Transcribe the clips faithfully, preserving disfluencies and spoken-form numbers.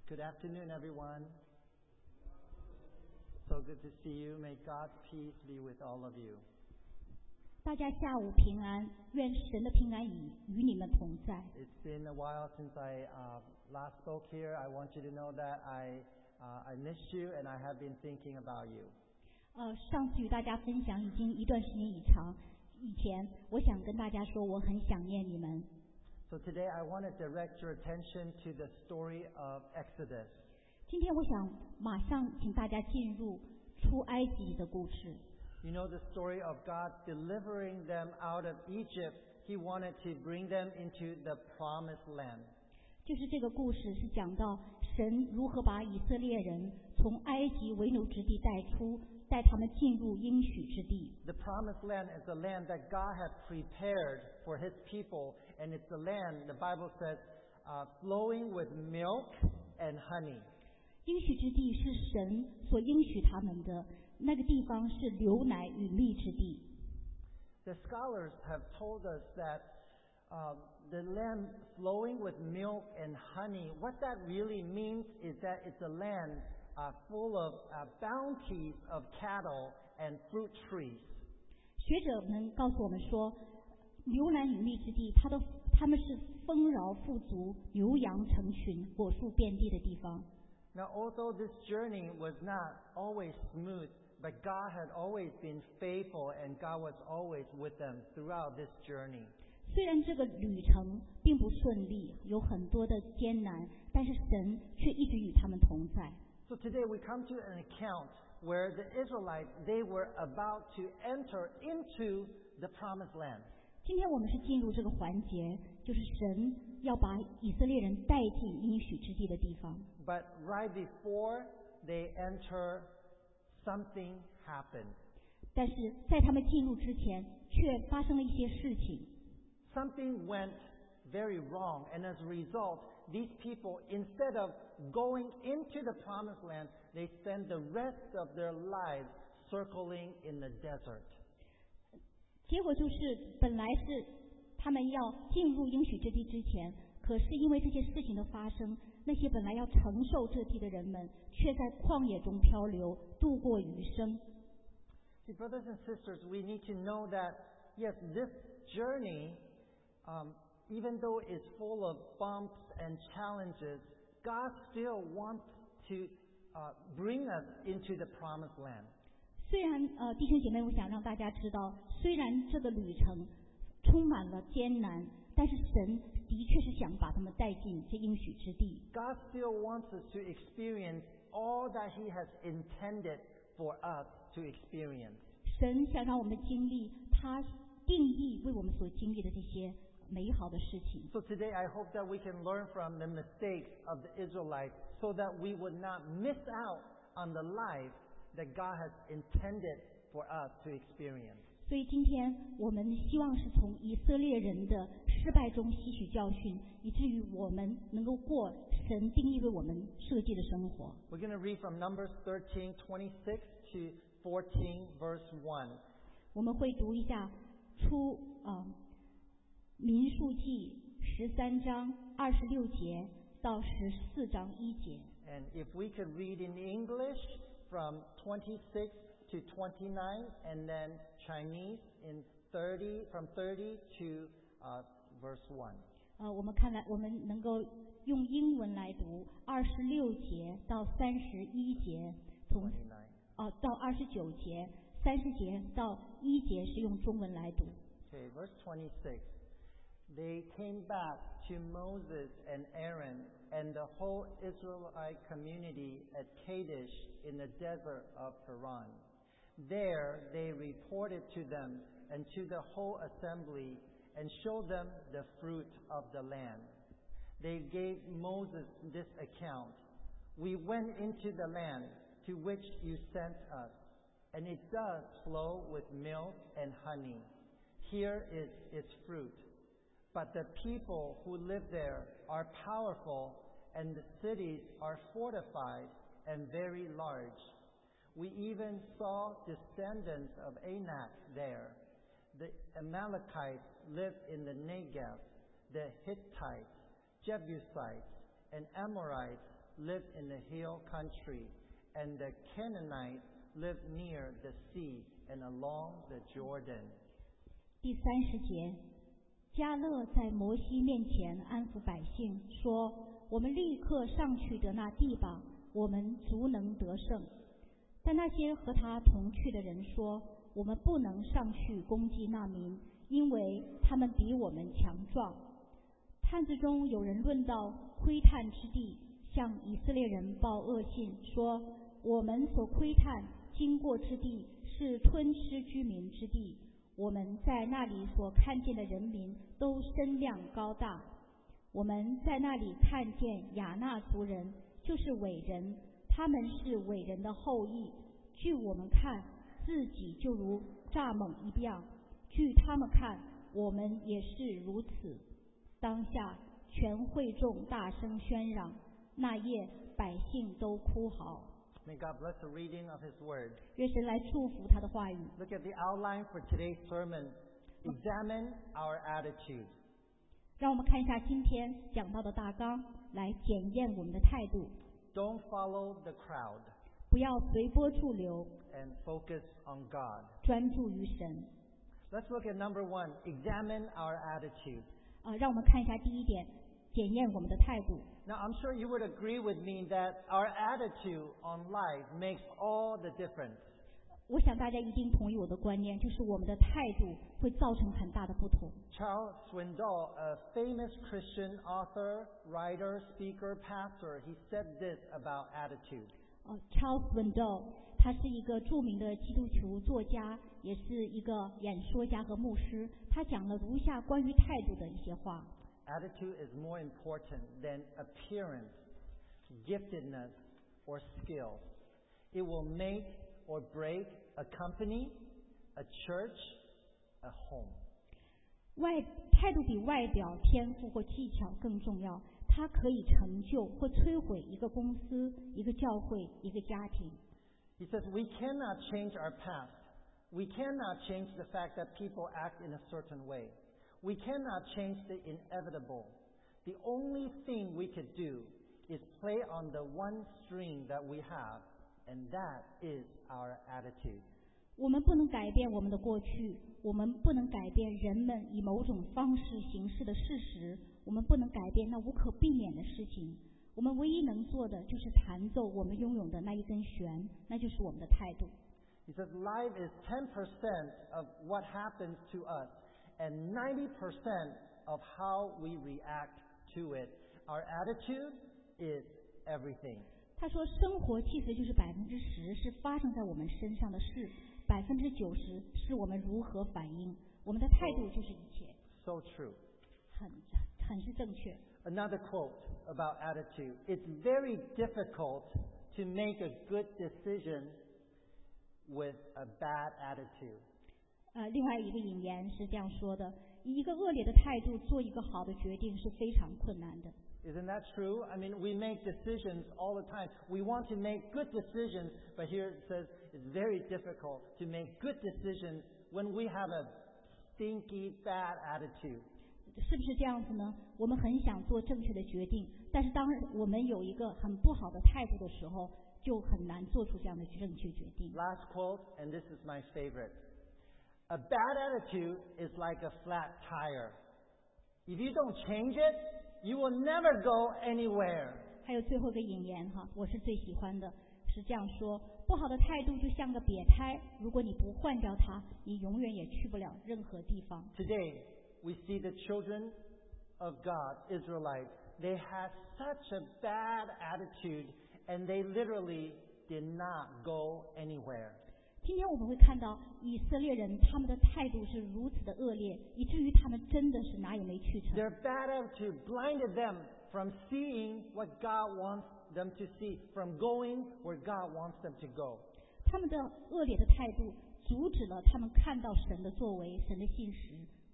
Good afternoon, everyone. So good to see you. May God's peace be with all of you. 大家下午平安，愿神的平安与与你们同在。 It's been a while since I uh, last spoke here. I want you to know that I uh, I missed you and I have been thinking about you. 呃，上次与大家分享已经一段时间以长，以前我想跟大家说，我很想念你们。 So today I want to direct your attention to the story of Exodus. 今天我想马上请大家进入出埃及的故事。 You know the story of God delivering them out of Egypt. He wanted to bring them into the promised land. 就是这个故事是讲到神如何把以色列人从埃及为奴之地带出，带他们进入应许之地。 The promised land is a land that God had prepared for His people, and it's a land, the Bible says, uh, flowing with milk and honey. 应许之地是神所应许他们的，那个地方是流奶与蜜之地。 The scholars have told us that uh, the land flowing with milk and honey, what that really means is that it's a land uh, full of uh, bounties of cattle and fruit trees. 学者们告诉我们说，流奶与蜜之地，它的他们是丰饶富足、牛羊成群、果树遍地的地方。 Now, although this journey was not always smooth, but God had always been faithful and God was always with them throughout this journey. 虽然这个旅程并不顺利，有很多的艰难，但是神却一直与他们同在。 So today we come to an account where the Israelites, they were about to enter into the promised land. 今天我们是进入这个环节，就是神要把以色列人带进应许之地的地方。 But right before they enter, something happened. 但是在他们进入之前，却发生了一些事情。 Something went very wrong, and as a result, these people, instead of going into the promised land, they spend the rest of their lives circling in the desert. 结果就是，本来是他们要进入应许之地之前，可是因为这些事情的发生，那些本来要承受这地的人们，却在旷野中漂流，度过余生。 See, brothers and sisters, we need to know that, yes, this journey, um, even though it's full of bumps and challenges, God still wants to uh, bring us into the promised land. 虽然呃，弟兄姐妹，我想让大家知道，虽然这个旅程充满了艰难，但是神的确是想把他们带进这应许之地。 God still wants us to experience all that He has intended for us to experience. 神想让我们经历他定义为我们所经历的这些美好的事情。 So today I hope that we can learn from the mistakes of the Israelites so that we would not miss out on the life that God has intended for us to experience. 所以今天我们希望是从以色列人的失败中吸取教训，以至于我们能够过神定义为我们设计的生活。 We're going to read from Numbers thirteen twenty-six to fourteen, verse one. 我们会读一下出呃民数记十三章二十六节到十四章一节。 And if we could read in English from twenty-six to twenty-nine, and then Chinese in thirty, from thirty to uh, verse one. 呃，我们看来我们能够用英文来读二十六节到三十一节，从 twenty-nine. 哦到二十九节，三十节到一节是用中文来读。 Okay, verse twenty-six. They came back to Moses and Aaron and the whole Israelite community at Kadesh in the desert of Paran. There they reported to them and to the whole assembly and showed them the fruit of the land. They gave Moses this account. We went into the land to which you sent us, and it does flow with milk and honey. Here is its fruit. But the people who live there are powerful, and the cities are fortified and very large. We even saw descendants of Anak there. The Amalekites live in the Negev. The Hittites, Jebusites, and Amorites lived in the hill country, and the Canaanites lived near the sea and along the Jordan. 第三十节，迦勒在摩西面前安抚百姓，说：我们立刻上去得那地吧，我们足能得胜。但那些和他同去的人说：我们不能上去攻击那民，因为他们比我们强壮。探子中有人论到窥探之地，向以色列人报恶信，说：我们所窥探经过之地是吞吃居民之地，我们在那里所看见的人民都身量高大。我们在那里看见亚纳族人，就是伟人，他们是伟人的后裔。据我们看，自己就如蚱蜢一样；据他们看，我们也是如此。当下全会众大声喧嚷，那夜百姓都哭嚎。 May God bless the reading of His Word. 愿神来祝福他的话语。 Look at the outline for today's sermon. Examine our attitude. 让我们看一下今天讲到的大纲，来检验我们的态度。 Don't follow the crowd. 不要随波逐流。 And focus on God. 专注于神。 Let's look at number one. Examine our attitude. 呃，让我们看一下第一点，检验我们的态度。 Now, I'm sure you would agree with me that our attitude on life makes all the difference. 我想大家一定同意我的观念，就是我们的态度会造成很大的不同。 Charles Swindoll, a famous Christian author, writer, speaker, pastor, he said this about attitude. 呃 Charles Swindoll 他是一个著名的基督徒作家，也是一个演说家和牧师。他讲了如下关于态度的一些话。 Attitude is more important than appearance, giftedness, or skill. It will make or break a company, a church, a home. 外态度比外表、天赋或技巧更重要，它可以成就或摧毁一个公司、一个教会、一个家庭。 He says we cannot change our past. We cannot change the fact that people act in a certain way. We cannot change the inevitable. The only thing we could do is play on the one string that we have, and that is our attitude. 我们不能改变我们的过去，我们不能改变人们以某种方式行事的事实，我们不能改变那无可避免的事情。我们唯一能做的就是弹奏我们拥有的那一根弦，那就是我们的态度。 He says life is ten percent of what happens to us, and ninety percent of how we react to it. Our attitude is everything. 他说，生活其实就是百分之十是发生在我们身上的事，百分之九十是我们如何反应。我们的态度就是一切。 So true. 很很是正确。 Another quote about attitude. It's very difficult to make a good decision with a bad attitude. 呃，另外一个引言是这样说的：以一个恶劣的态度做一个好的决定是非常困难的。 Isn't that true? I mean, we make decisions all the time. We want to make good decisions, but here it says it's very difficult to make good decisions when we have a stinky, bad attitude. 是不是这样子呢？我们很想做正确的决定，但是当我们有一个很不好的态度的时候，就很难做出这样的正确决定。 Last quote, and this is my favorite. A bad attitude is like a flat tire. If you don't change it, you will never go anywhere. 还有最后一个引言哈，我是最喜欢的，是这样说：不好的态度就像个瘪胎，如果你不换掉它，你永远也去不了任何地方。 Today, we see the children of God, Israelites, they had such a bad attitude, and they literally did not go anywhere. 今天我们会看到以色列人他们的态度是如此的恶劣，以至于他们真的是哪也没去成。 Their bad attitude blinded them from seeing what God wants them to see, from going where God wants them to go. 他们的恶劣的态度阻止了他们看到神的作为，神的信实。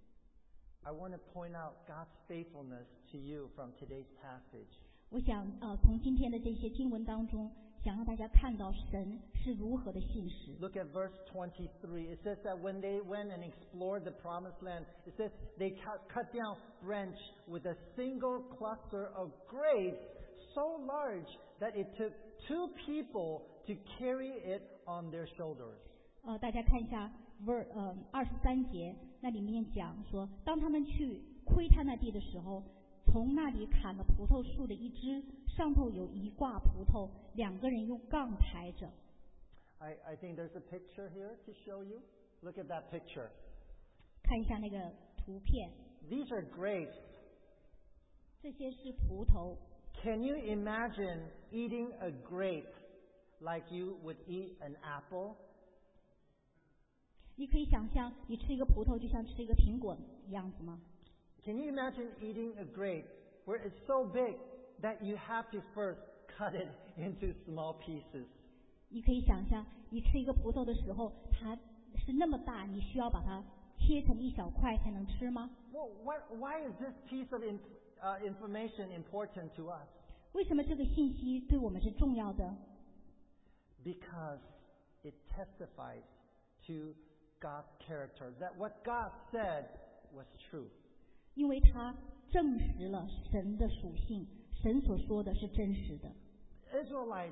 I want to point out God's faithfulness to you from today's passage. 我想呃，从今天的这些经文当中，想让大家看到神是如何的信实。 Look at verse twenty-three. It says that when they went and explored the promised land, it says they cut, cut down branch with a single cluster of grapes so large that it took two people to carry it on their shoulders. 呃，大家看一下 ver 呃二十三节，那里面讲说，当他们去窥探那地的时候，从那里砍了葡萄树的一枝，上头有一挂葡萄，两个人用杠抬着。 I, I think there's a picture here to show you. Look at that picture. 看一下那个图片。 These are grapes. 这些是葡萄。 Can you imagine eating a grape like you would eat an apple? 你可以想象，你吃一个葡萄就像吃一个苹果一样子吗？ Can you imagine eating a grape where it's so big that you have to first cut it into small pieces? 你可以想象，你吃一个葡萄的时候，它是那么大，你需要把它切成一小块才能吃吗？ Well, what, why is this piece of in, uh, information important to us? 为什么这个信息对我们是重要的？ Because it testifies to God's character, that what God said was true. 因为它证实了神的属性，神所说的是真实的。 Israelites,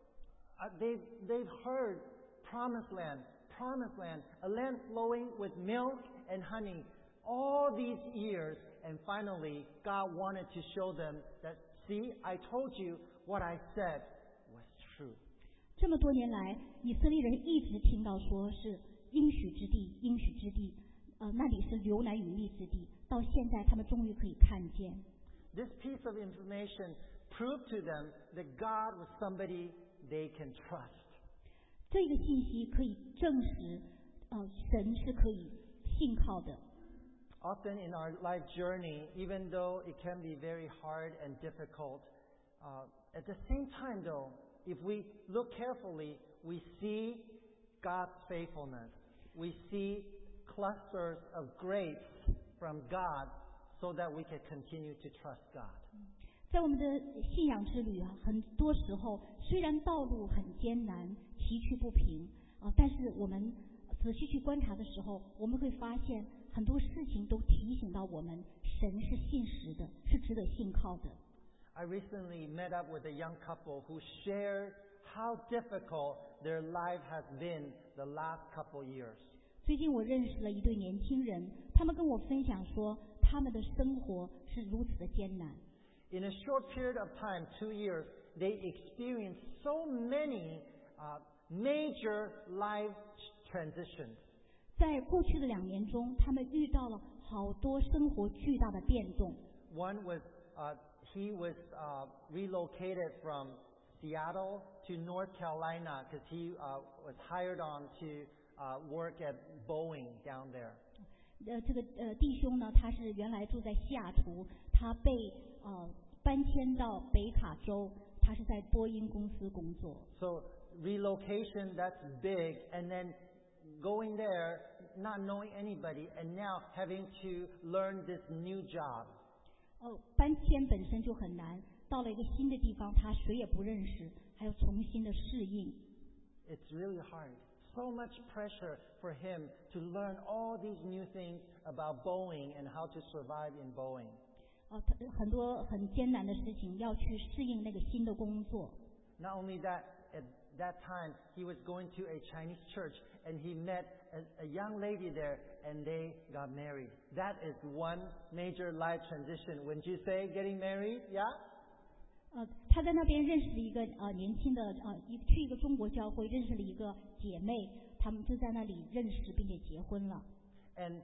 uh, they've, they've heard promised land, promised land, a land flowing with milk and honey all these years, and finally God wanted to show them that, see, I told you what I said was true. 这么多年来，以色列人一直听到说是应许之地，应许之地，呃，那里是流奶与蜜之地。到现在，他们终于可以看见。 This piece of information proved to them that God was somebody they can trust. 这个信息可以证实，呃，神是可以信靠的。 Often in our life journey, even though it can be very hard and difficult, uh, at the same time, though, if we look carefully, we see God's faithfulness. We see clusters of grapes from God so that we can continue to trust God. 在我们的信仰之旅啊，很多时候虽然道路很艰难、崎岖不平啊、呃，但是我们仔细去观察的时候，我们会发现很多事情都提醒到我们，神是信实的，是值得信靠的。 I recently met up with a young couple who shared how difficult their life has been the last couple years. 最近我认识了一对年轻人，他们跟我分享说，他们的生活是如此的艰难。 In a short period of time, two years, they experienced so many uh, major life transitions. 在过去的两年中，他们遇到了好多生活巨大的变动。 One was uh, he was uh, relocated from Seattle to North Carolina because he uh, was hired on to uh, work at Boeing down there. 呃，这个呃弟兄呢，他是原来住在西雅图，他被呃搬迁到北卡州，他是在波音公司工作。 So relocation, that's big, and then going there, not knowing anybody, and now having to learn this new job. 哦，搬迁本身就很难，到了一个新的地方，他谁也不认识，还要重新的适应。 It's really hard. So much pressure for him to learn all these new things about Boeing and how to survive in Boeing. 哦，他很多很艰难的事情要去适应那个新的工作。 Not only that, at that time he was going to a Chinese church and he met a, a young lady there and they got married. That is one major life transition. Wouldn't you say, getting married? Yeah? 呃，他在那边认识了一个呃年轻的呃一去一个中国教会认识了一个姐妹，他们就在那里认识并且结婚了。 And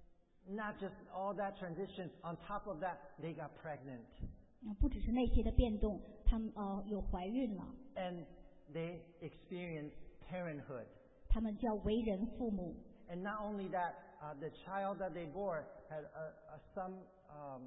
not just all that transition, on top of that, they got pregnant. 呃不只是那些的变动，他们呃有怀孕了， And they experienced parenthood. 他们叫为人父母。 And not only that, uh, the child that they bore had a, a, some, um,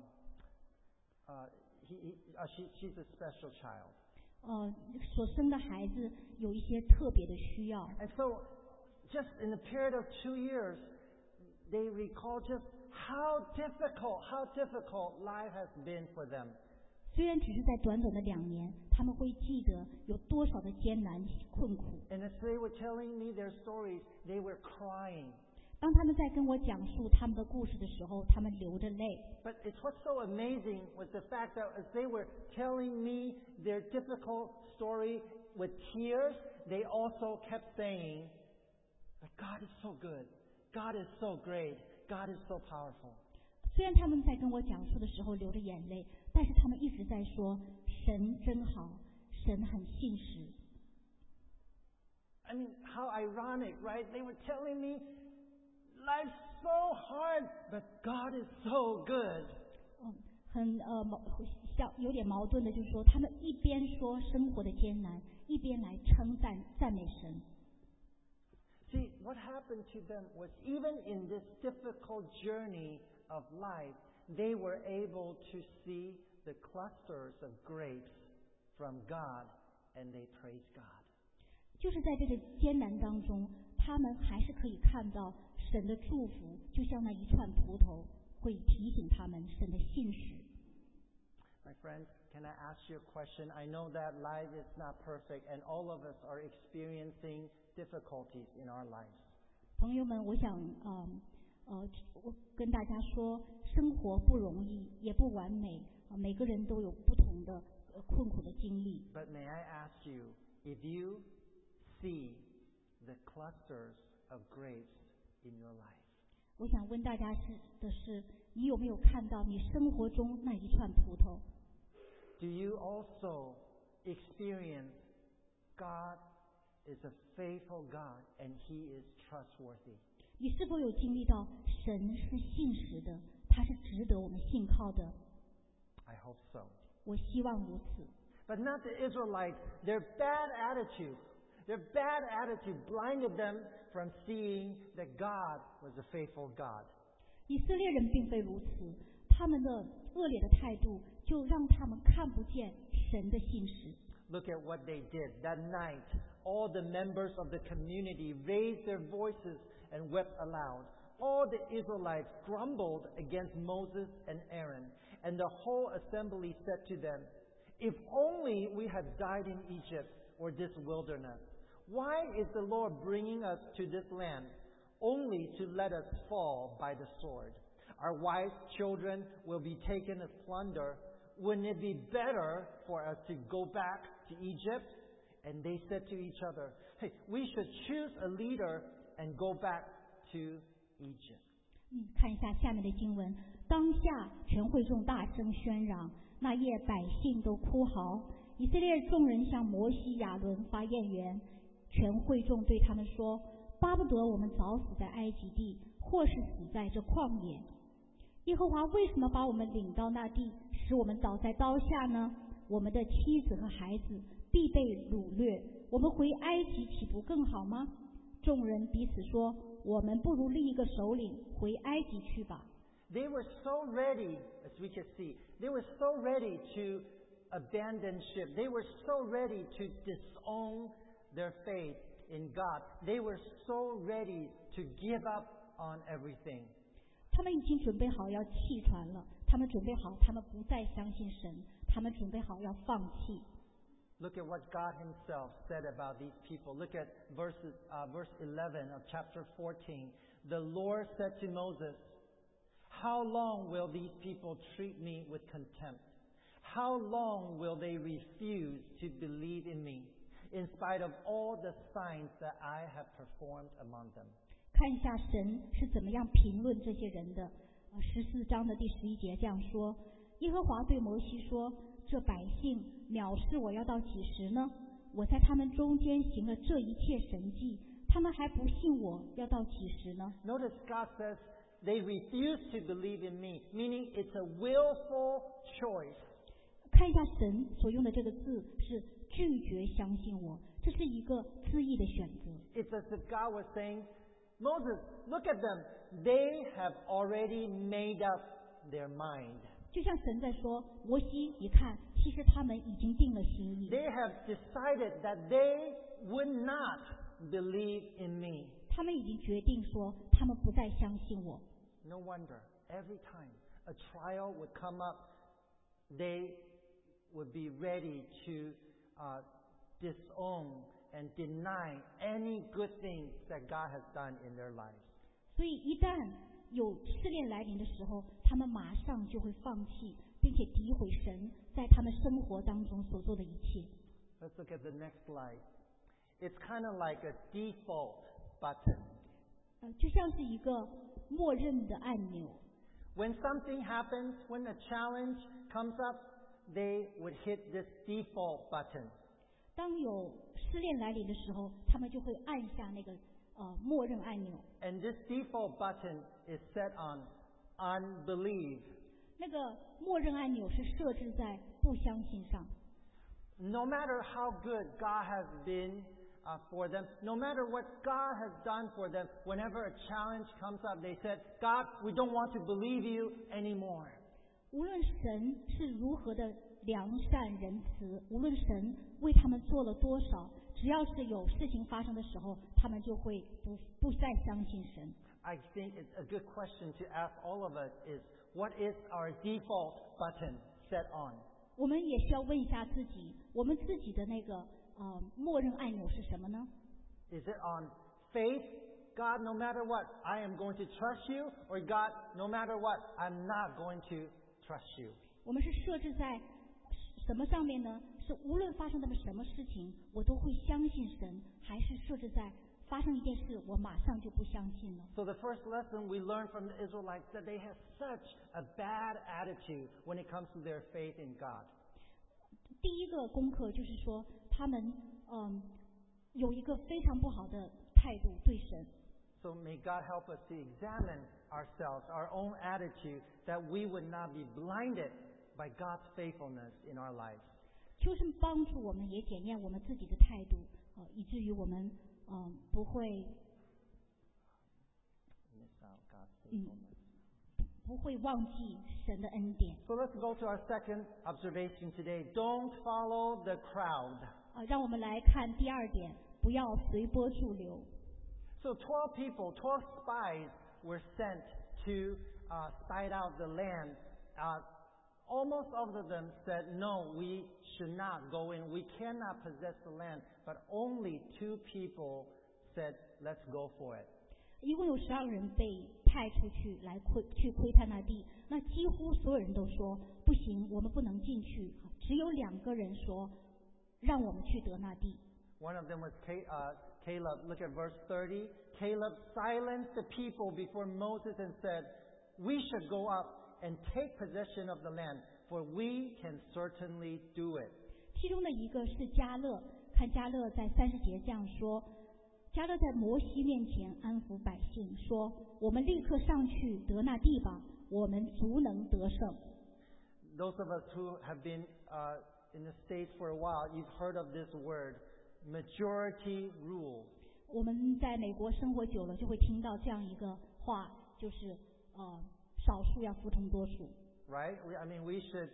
uh, he, he, uh, she, she's a special child. 呃，所生的孩子有一些特别的需要。 And so, just in a period of two years, they recall just how difficult, how difficult life has been for them. 虽然只是在短短的两年，他们会记得有多少的艰难困苦。 And as they were telling me their stories, they were crying. 当他们在跟我讲述他们的故事的时候，他们流着泪。 But it's what's so amazing was the fact that as they were telling me their difficult story with tears, they also kept saying, "But God is so good. God is so great. God is so powerful." 虽然他们在跟我讲述的时候流着眼泪，但是他们一直在说神真好，神很信实。 I mean, how ironic, right? They were telling me life's so hard, but God is so good. 嗯，很呃矛像有点矛盾的，就是说他们一边说生活的艰难，一边来称赞赞美神。 See, what happened to them was even in this difficult journey of life, they were able to see the clusters of grapes from God, and they praised God. 就是在这个艰难当中，他们还是可以看到神的祝福，就像那一串葡萄，会提醒他们神的信实。 My friends, can I ask you a question? I know that life is not perfect, and all of us are experiencing difficulties in our lives. 朋友们，我想，嗯呃，我跟大家说，生活不容易，也不完美，呃、每个人都有不同的、呃、困苦的经历。 But may I ask you, if you see the clusters of grapes in your life? 我想问大家是的是，你有没有看到你生活中那一串葡萄？ Do you also experience God is a faithful God and He is trustworthy? 你是否有经历到神是信实的，他是值得我们信靠的？ I hope so. 我希望如此。 But not the Israelites. Their bad attitude, their bad attitude blinded them from seeing that God was a faithful God. 以色列人并非如此，他们的恶劣的态度就让他们看不见神的信实。 Look at what they did. That night, all the members of the community raised their voices and wept aloud. All the Israelites grumbled against Moses and Aaron, and the whole assembly said to them, "If only we had died in Egypt or this wilderness. Why is the Lord bringing us to this land, only to let us fall by the sword? Our wives, children will be taken as plunder. Wouldn't it be better for us to go back to Egypt?" And they said to each other, "Hey, we should choose a leader and go back to Egypt." 嗯，看一下下面的经文。当下全会众大声喧嚷，那夜百姓都哭嚎。以色列众人向摩西、亚伦发怨言。全会众对他们说：“巴不得我们早死在埃及地，或是死在这旷野。耶和华为什么把我们领到那地，使我们倒在刀下呢？我们的妻子和孩子必被掳掠，我们回埃及岂不更好吗？”众人彼此说：“我们不如立一个首领，回埃及去吧。” They were so ready, as we can see, they were so ready to abandon ship. They were so ready to disown their faith in God. They were so ready to give up on everything. 他们已经准备好要弃船了，他们准备好，他们不再相信神，他们准备好要放弃。 Look at what God Himself said about these people. Look at verses, uh, verse eleven of chapter fourteen. The Lord said to Moses, "How long will these people treat me with contempt? How long will they refuse to believe in me, in spite of all the signs that I have performed among them?" 看一下神是怎么样评论这些人的。十四章的第十一节这样说：耶和华对摩西说，这百姓藐视我要到几时呢？我在他们中间行了这一切神迹，他们还不信我要到几时呢？ Notice God says they refuse to believe in me, meaning it's a willful choice. 看一下神所用的这个字是拒绝相信我，这是一个恣意的选择。 It's as if God was saying, "Moses, look at them. They have already made up their mind. 就像神在说，摩西，你看，其实他们已经定了心意。 They have decided that they would not believe in me." 他们已经决定说，他们不再相信我。 No wonder, every time a trial would come up, they would be ready to uh, disown and deny any good things that God has done in their lives. 所以一旦有试炼来临的时候，他们马上就会放弃，并且诋毁神在他们生活当中所做的一切。 Let's look at the next slide. It's kind of like a default button. 呃，就像是一个默认的按钮。 When something happens, when a challenge comes up, they would hit this default button. 当有试炼来临的时候，他们就会按下那个呃默认按钮。 And this default button is set on unbelief. 那个默认按钮是设置在不相信上。 No matter how good God has been uh, for them, no matter what God has done for them, whenever a challenge comes up, they said, God, we don't want to believe you anymore. 无论神是如何的良善仁慈，无论神为他们做了多少，只要是有事情发生的时候，他们就会不不再相信神。 I think it's a good question to ask all of us is, what is our default button set on? 我们也需要问一下自己，我们自己的那个呃默认按钮是什么呢？ Is it on faith? God, no matter what, I am going to trust you. Or God, no matter what, I'm not going to trust you. 我们是设置在什么上面呢？是无论发生的什么事情，我都会相信神，还是设置在发生一件事，我马上就不相信了？ So the first lesson we learned from the Israelites that they have such a bad attitude when it comes to their faith in God. 第一个功课就是说，他们嗯有一个非常不好的态度对神。 So may God help us to examine ourselves, our own attitude, that we would not be blinded by God's faithfulness in our lives. 求神帮助我们，也检验我们自己的态度，呃，以至于我们嗯、呃、不会 Miss out God's 嗯 faithfulness. 不会忘记神的恩典。 So let's go to our second observation today. Don't follow the crowd. 啊、让我们来看第二点，不要随波逐流。 So twelve people, twelve spies were sent to uh, spy out the land. Uh, almost all of them said, no, we should not go in. We cannot possess the land. But only two people said, let's go for it. 一共有十二个人被派出去来窥去窥探那地，那几乎所有人都说不行，我们不能进去。只有两个人说，让我们去得那地。 One of them was uh, Caleb. Look at verse thirty. Caleb silenced the people before Moses and said, we should go up and take possession of the land, for we can certainly do it. 其中的一个是迦勒，看迦勒在三十节这样说：迦勒在摩西面前安抚百姓，说：我们立刻上去得那地吧，我们足能得胜。 Those of us who have been uh, in the States for a while, you've heard of this word, majority rule. 我们在美国生活久了，就会听到这样一个话，就是呃，少数要服从多数。 Right? We, I mean, we should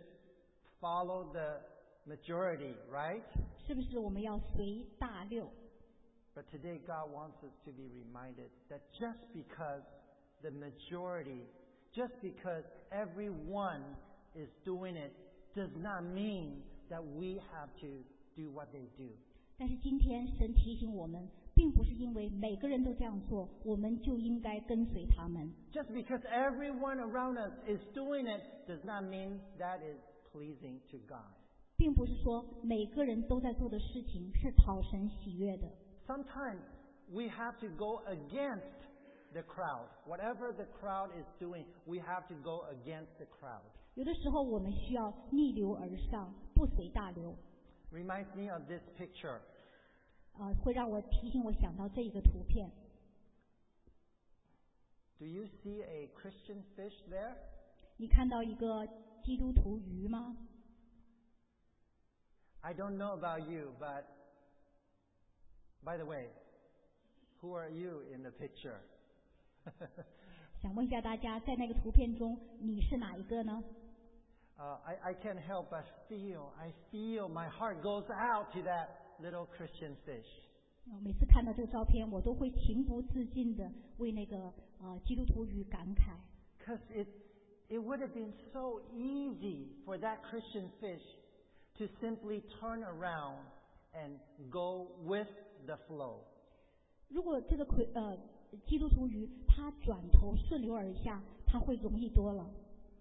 follow the majority, right? 是不是我们要随大流？ But today God wants us to be reminded that just because the majority, just because everyone is doing it, does not mean that we have to do what they do. 但是今天神提醒我们，并不是因为每个人都这样做，我们就应该跟随他们。 Just because everyone around us is doing it does not mean that is pleasing to God. 并不是说每个人都在做的事情是讨神喜悦的。 Sometimes we have to go against the crowd. Whatever the crowd is doing, we have to go against the crowd. 有的时候我们需要逆流而上，不随大流。 Reminds me of this picture. 呃，会让我提醒我想到这个图片。 Do you see a Christian fish there? 你看到一个基督徒鱼吗？ I don't know about you, but by the way, who are you in the picture? 想问一下大家，在那个图片中，你是哪一个呢？ Uh, I, I can't help but feel, I feel my heart goes out to that little Christian fish. 每次看到这个照片，我都会情不自禁地为那个呃基督徒鱼感慨。 Because it, it would have been so easy for that Christian fish to simply turn around and go with the flow. 如果这个葵呃基督徒于他转头顺流而下，他会容易多了。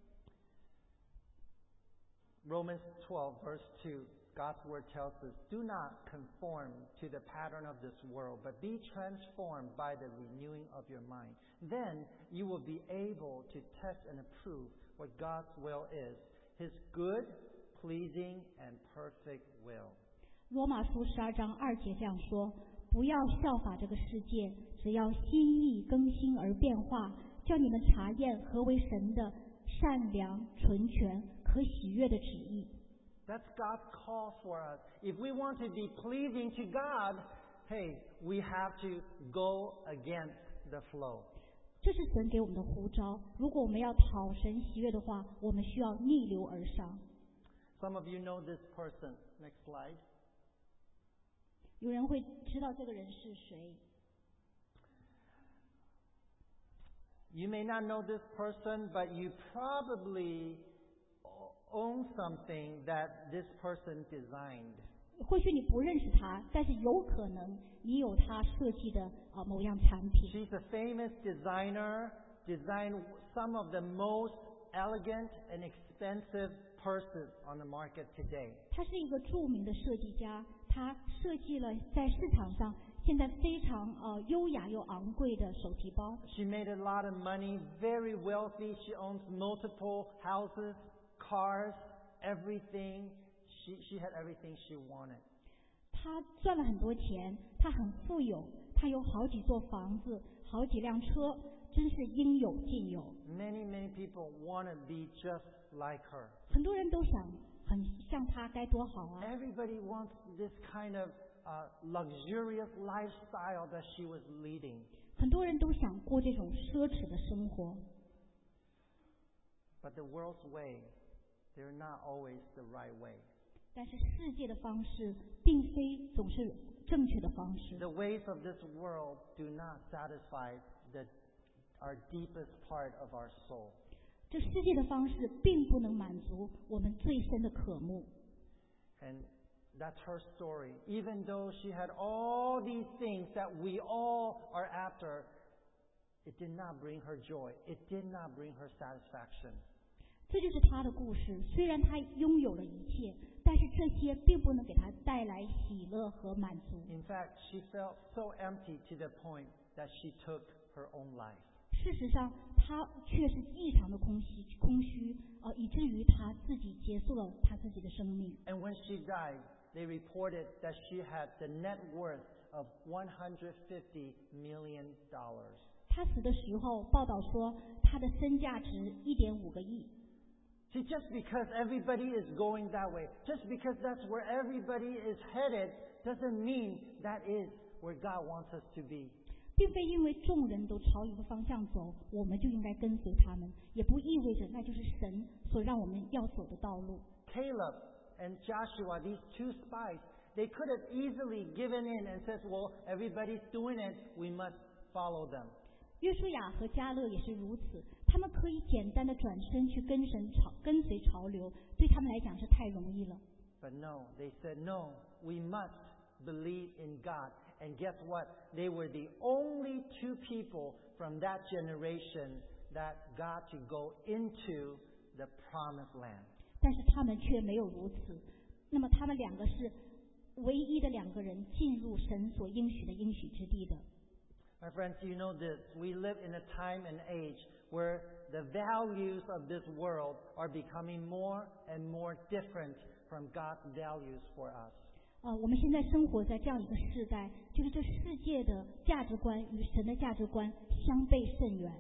Romans twelve, verse two, God's word tells us, "Do not conform to the pattern of this world, but be transformed by the renewing of your mind. Then you will be able to test and approve what God's will is, His good, pleasing, and perfect will." 罗马书十二章二节这样说：不要效法这个世界，只要心意更新而变化，叫你们查验何为神的善良、纯全、可喜悦的旨意。 That's God's call for us. If we want to be pleasing to God, hey, we have to go against the flow. 这是神给我们的呼召。如果我们要讨神喜悦的话，我们需要逆流而上。 Some of you know this person. Next slide. 有人会知道这个人是谁。 You may not know this person, but you probably own something that this person designed. 或许你不认识他，但是有可能你有他设计的啊某样产品。 She's a famous designer, designed some of the most elegant and expensive purses on the market today. 他是一个著名的设计家，他设计了在市场上现在非常呃优雅又昂贵的手提包。 She made a lot of money, very wealthy. She owns multiple houses, cars, everything. She she had everything she wanted. 他赚了很多钱，他很富有，他有好几座房子，好几辆车，真是应有尽有。 Many many people want to be just like her. 很多人都想很像他，该多好啊 Everybody wants this kind of uh, luxurious lifestyle that she was leading. 很多人都想过这种奢侈的生活。 But the world's way, they're not always the right way. 但是世界的方式并非总是正确的方式。 The ways of this world do not satisfy the, our deepest part of our soul. 这世界的方式并不能满足我们最深的渴慕。 And that's her story. Even though she had all these things that we all are after, it did not bring her joy. It did not bring her satisfaction. 这就是他的故事。虽然他拥有了一切，但是这些并不能给他带来喜乐和满足。 In fact, she felt so empty to the point that she took her own life. 事实上，他却是异常的空虚，空虚，呃，以至于他自己结束了他自己的生命。 And when she died, they reported that she had the net worth of one hundred fifty million dollars. 他死的时候，报道说他的身价值一点五个亿。 See, just because everybody is going that way, just because that's where everybody is headed, doesn't mean that is where God wants us to be. 并非因为众人都朝一个方向走，我们就应该跟随他们，也不意味着那就是神所让我们要走的道路。 Caleb and Joshua, these two spies, they could have easily given in and said, well, everybody's doing it, we must follow them. 约书亚和迦勒也是如此，他们可以简单的转身去跟神潮跟随潮流，对他们来讲是太容易了。 But no, they said, no, we must believe in God. And guess what? They were the only two people from that generation that got to go into the promised land. 但是他们却没有如此。那么他们两个是唯一的两个人进入神所应许的应许之地的。 My friends, you know this. We live in a time and age where the values of this world are becoming more and more different from God's values for us. 呃，我们现在生活在这样一个时代，就是这世界的价值观与神的价值观相背甚远。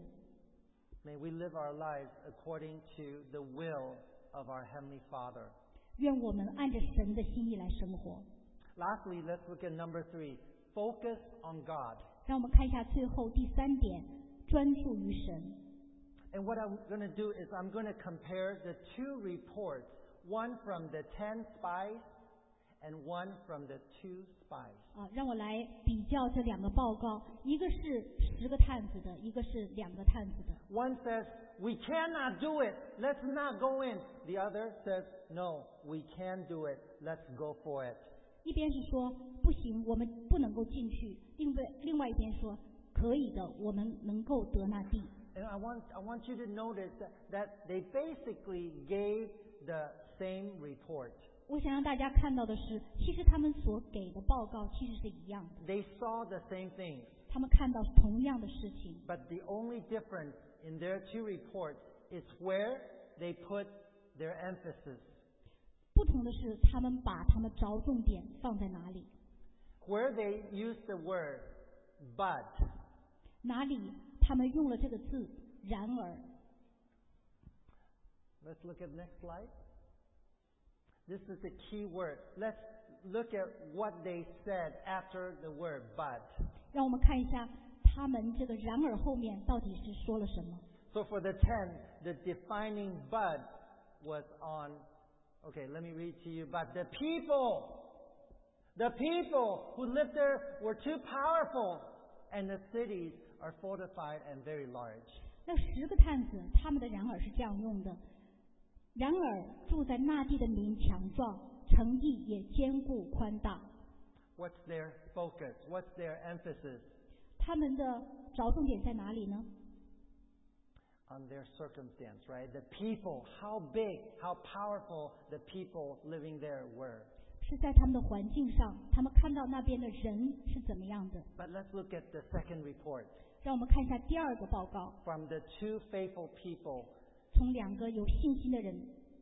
May we live our lives according to the will of our Heavenly Father. 愿我们按着神的心意来生活。 Lastly, let's look at number three. Focus on God. 让我们看一下最后第三点，专注于神。 And what I'm going to do is I'm going to compare the two reports, one from the ten spies and one from the two spies. 啊，让我来比较这两个报告，一个是十个探子的，一个是两个探子的。 One says, we cannot do it. Let's not go in. The other says, no, we can do it. Let's go for it. 一边是说不行，我们不能够进去；另外另外一边说可以的，我们能够得那地。 And I want, I want you to notice that, that they basically gave the same report. 我想让大家看到的是，其实他们所给的报告其实是一样的。 They saw the same things. 他们看到同样的事情。 But the only difference in their two reports is where they put their emphasis. 不同的是，他们把他们着重点放在哪里？ Where they use the word but. 哪里他们用了这个字然而。 Let's look at the next slide. This is the key word. Let's look at what they said after the word but. 让我们看一下他们这个然而后面到底是说了什么。 So for the ten, the defining but was on, okay, let me read to you. But the people, the people who lived there were too powerful, and the cities are fortified and very large. 那十个探子他们的然而是这样用的：然而住在那地的民强壮，城邑也坚固宽大。 What's their focus? What's their emphasis? 他们的着重点在哪里呢？ On their circumstance, right? The people, how big, how powerful the people living there were. 是在他们的环境上，他们看到那边的人是怎么样的。 But let's look at the second report. 让我们看一下第二个报告， From the two faithful people, 从两个有信心的人。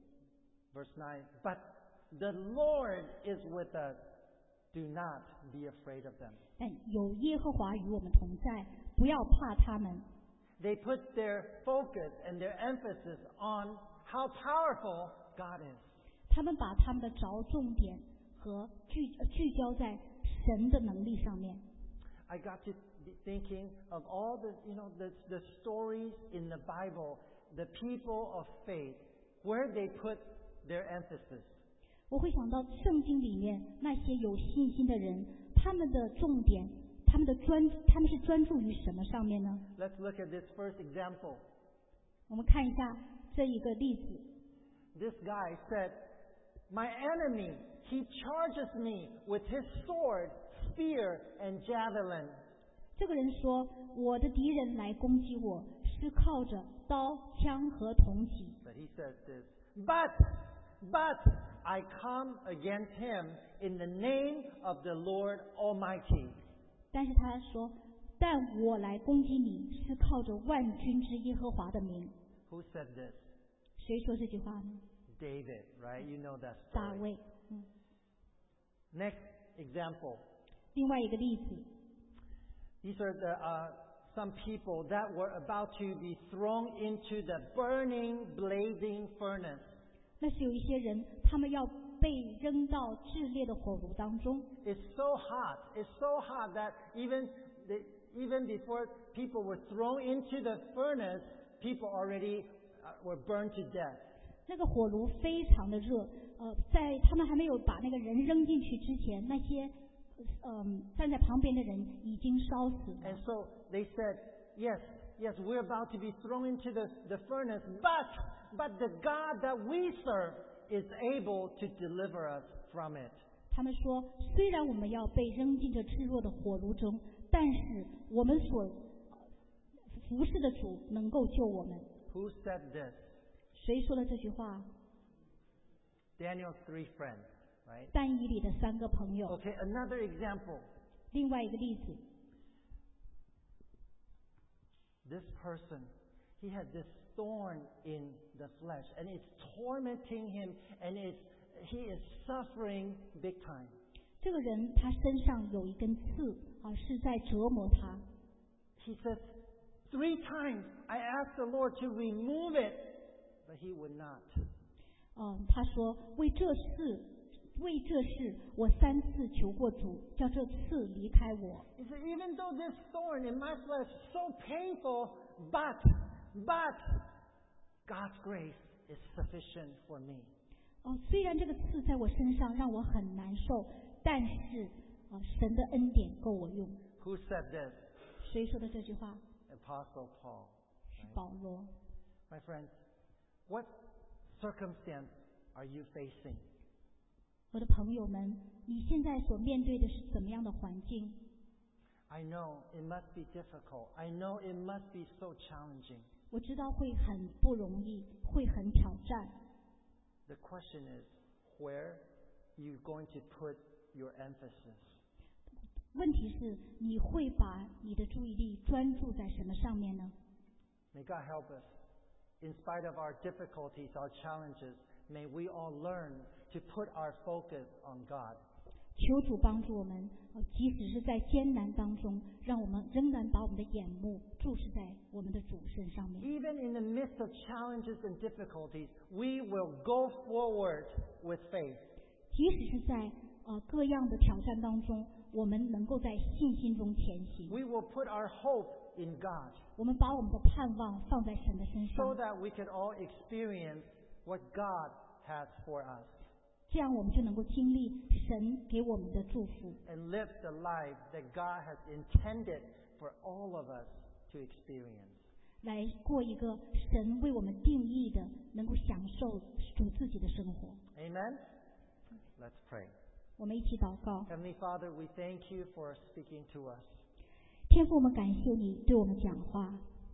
verse nine. But the Lord is with us. Do not be afraid of them. 但有耶和华与我们同在，不要怕他们。 They put their focus and their emphasis on how powerful God is. 他们把他们的着重点和聚聚焦在神的能力上面。 I got to be thinking of all the, you know, the, the stories in the Bible, the people of faith, where they put their emphasis. 我会想到圣经里面那些有信心的人，他们的重点，他们的专，他们是专注于什么上面呢？ Let's look at this first example. 我们看一下这一个例子。 This guy said, "My enemy, he charges me with his sword, spear, and javelin." 这个人说：“我的敌人来攻击我，是靠着刀、枪和铜戟。” But he says this, "But, but I come against him in the name of the Lord Almighty." 但是他说：“但我来攻击你，是靠着万军之耶和华的名。” Who said this? 谁说这句话呢？ David, right? You know that 大 story. 卫。嗯。 Next example. 另外一个例子， These are the uh, some people that were about to be thrown into the burning, blazing furnace. 那是有一些人，他们要被扔到炽烈的火炉当中。 It's so hot. It's so hot that even the, even before people were thrown into the furnace, people already uh, were burned to death. 那个火炉非常的热，呃，在他们还没有把那个人扔进去之前，那些嗯、呃、站在旁边的人已经烧死了。 And so they said, yes, yes, we're about to be thrown into the, the furnace, but, but the God that we serve is able to deliver us from it. 他们说，虽然我们要被扔进这炽热的火炉中，但是我们所服侍的主能够救我们。 Who said this? 谁说的这句话？ Daniel's three friends, right? 但以理的三个朋友。 Okay, another example. 另外一个例子， This person, he had this thorn in the flesh, and it's tormenting him, and it's, he is suffering big time. 这个人他身上有一根刺啊，是在折磨他。 He says, three times I asked the Lord to remove it, but he would not. 嗯，他说为这事，为这事，我三次求过主，叫这刺离开我。 He said, even though this thorn in my flesh is so painful, but, but God's grace is sufficient for me. 哦，虽然这个刺在我身上让我很难受，但是啊，神的恩典够我用。 Who said this? 谁说的这句话？ Apostle Paul. 是保罗。 My friends, what circumstance are you facing? 我的朋友们，你现在所面对的是怎么样的环境？ I know it must be difficult. I know it must be so challenging. 我知道会很不容易，会很挑战。 The question is, where you going to put your emphasis? 问题是，你会把你的注意力专注在什么上面呢？ May God help us. In spite of our difficulties, our challenges, may we all learn to put our focus on God. 求主帮助我们，呃即使是在艰难当中，让我们仍然把我们的眼目注视在我们的主身上面。 Even in the midst of challenges and difficulties, we will go forward with faith. 即使是在呃各样的挑战当中，我们能够在信心中前行。 We will put our hope in God 我们把我们的盼望放在神的身 so 上， that we can all experience what God has for us 这样我们就能够经历神给我们的祝福， and live the life that God has intended for all of us to experience. 来过一个神为我们定义的能够享受主自己的生活。 Amen? Let's pray. 我们一起祷告。 Heavenly Father, we thank you for speaking to us. 天父，我们感谢你对我们讲话。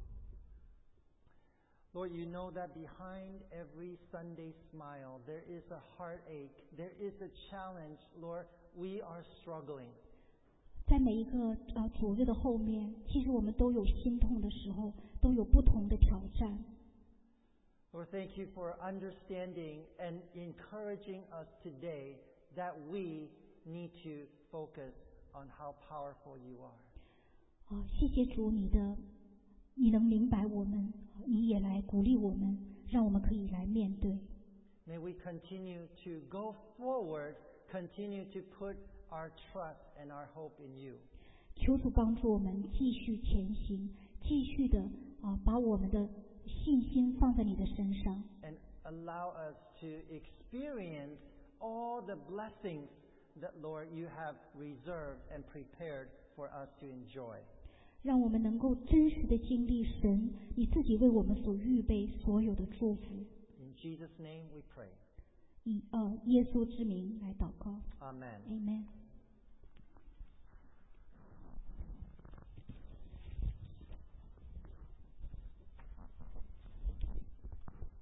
Lord, you know that behind every Sunday smile, there is a heartache, there is a challenge. Lord, we are struggling. 在每一个呃主日的后面，其实我们都有心痛的时候，都有不同的挑战。 Lord, thank you for understanding and encouraging us today that we need to focus on how powerful you are. 啊、谢谢主，你的你能明白我们，你也来鼓励我们，让我们可以来面对。 May we continue to go forward, continue to put our trust and our hope in you. 求主帮助我们继续前行，继续的啊、把我们的信心放在你的身上， And allow us to experience all the blessings that, Lord, you have reserved and prepared for us to enjoy. 让我们能够真实的经历神你自己为我们所预备所有的祝福。 In Jesus' name we pray. 以呃耶稣之名来祷告 Amen. ，Amen。